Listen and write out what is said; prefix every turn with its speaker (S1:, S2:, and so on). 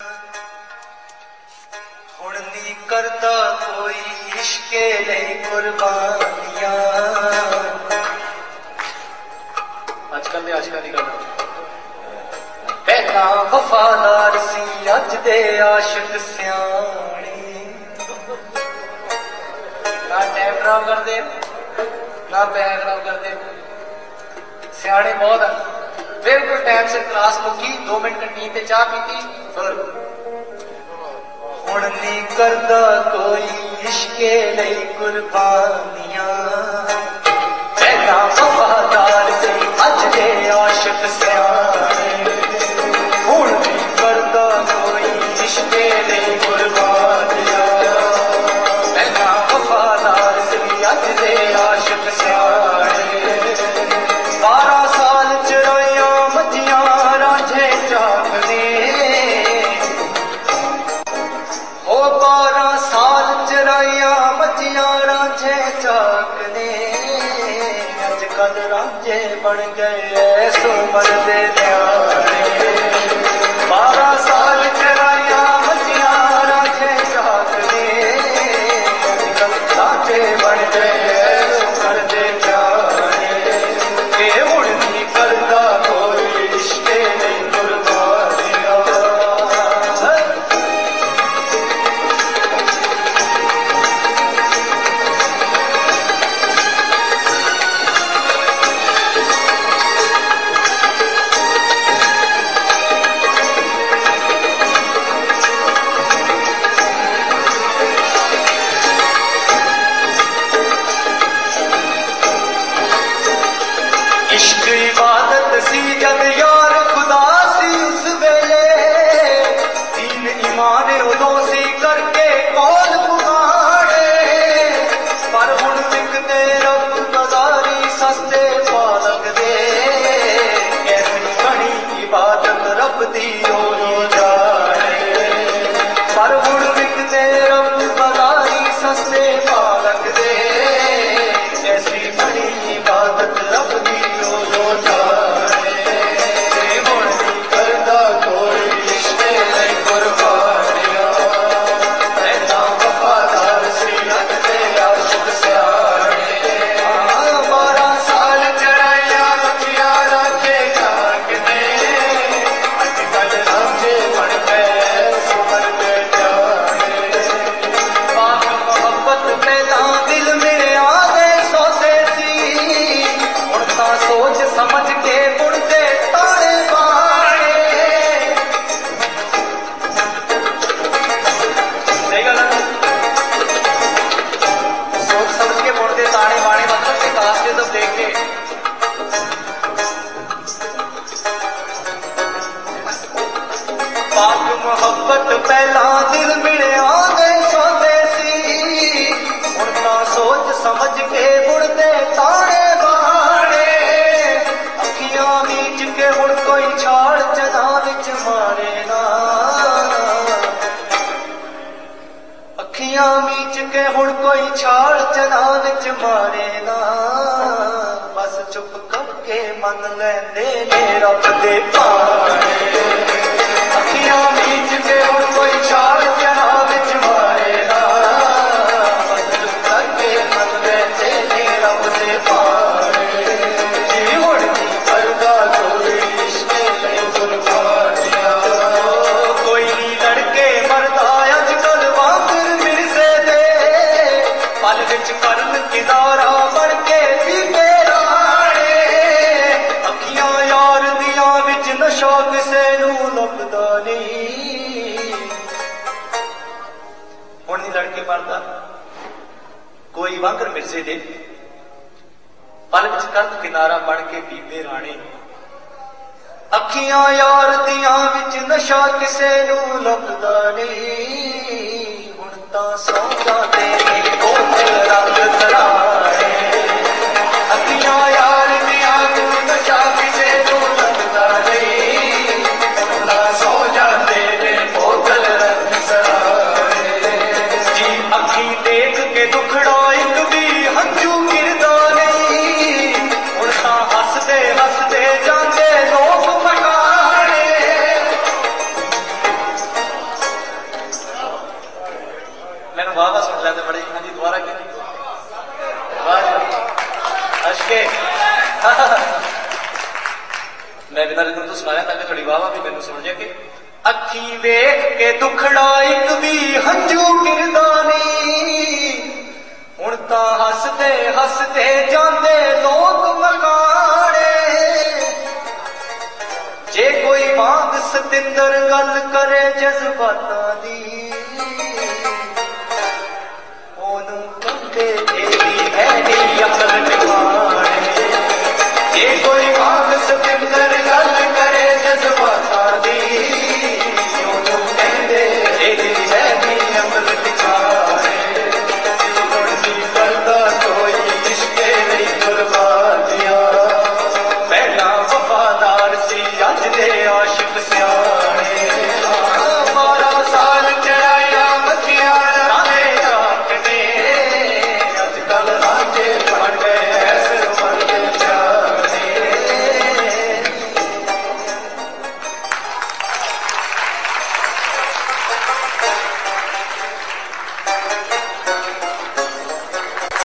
S1: हुण नी करदा कोई इश्के लई कुर्बानियां
S2: आजकल दे आशिकां दी गल
S1: पहला वफादार सी अज दे आशिक सियाणे
S2: ना टाइम खराब कर दे ना पैसे खराब कर दे सियाणे बहुत है बिल्कुल टाइम से क्लास मुकी 2 मिनट कंटीन ते चाह पीती फिर
S1: हुण नी करदा कोई इश्के लई कुर्बानियां पहला वफादार सी अज दे आशिक सियाणे हुण नी करदा कोई इश्के लई कुर्बानियां पहला वफादार सी अज दे आशिक सियाणे 12 साल चराइया मजियां रांझे चाकने हो 12 साल चराइया मजियां रांझे चाकने अजकल रांझे बन गए सुमर दे न्याणे 12 साल चराइया मजियां रांझे चाकने अजकल रांझे बन गए सुमर दे न्याणे हुण नी करदा कोई इश्के लई कुर्बानियां इश्क इबादत सी जब यार खुदा सी उस वेले दीन ईमान उदों सी करके कौल पुगाड़े पर हुण विकदे रब बाजारी सस्ते पा लगदे कैसी बनी इबादत रब दी ओही जाने पर हुण विकदे रब बाजारी सस्ते पा लगदे कैसी बनी इबादत रब दी समझ के मुड़ते ताने बाने सही गल सोच समझ के मुड़ते ताने बाने मतलब के कास्ते सब देख के पाक मोहब्बत पहला दिल मिलिया गए सौदे सी मुड़ता सोच समझ के मुड़ते ताने के हुण कोई छाड़ जना विच मारे ना अखियां मीच के हुण कोई छाड़ जना विच मारे ना बस चुप करके मन लैंदे ने रब दे पाने अखियां मीच के हुण कोई छाड़ जना विच मारे ना बस चुप करके मन लैंदे ने रब दे पाने जी हुण नी करदा कोई नी लड़के मरदा अजकल वांगर मिर्जे दे पल विच करन किनारा बन के पीते राणे अखियां यार दियां विच नशा किसे नूं लभदा नहीं हुण नी लड़के मरदा कोई वांगर मिर्जे दे पल विच करन किनारा बन के पीते राणे अखियां यार दियां विच नशा किसे नूं लभदा नहीं हुण तां सौ जांदे ने बोतल रंग सराणे अखियां यार दियां विच नशा किसे नूं लभदा नहीं हुण तां सौ जांदे ने बोतल रंग सराणे जी अखी देख के दुखड़ा एक भी हंझू गिरदा नहीं हुण तां हसदे हसदे जांदे लोग
S2: मैं वाह वाह सुन लैंदे बड़े हाँ जी दोबारा की वाह अशके मैं बिना रिदम तो सुनाया ताकि थोड़ी वाह वाह भी मैनू सुन जाए कि अखी वेख के दुखड़ा एक भी हंजू गिरदा नहीं हुण तां हसदे हसदे जांदे लोग मकाने जे कोई वांग सतिंदर गल करे जज्बातां दी ओनू कहंदे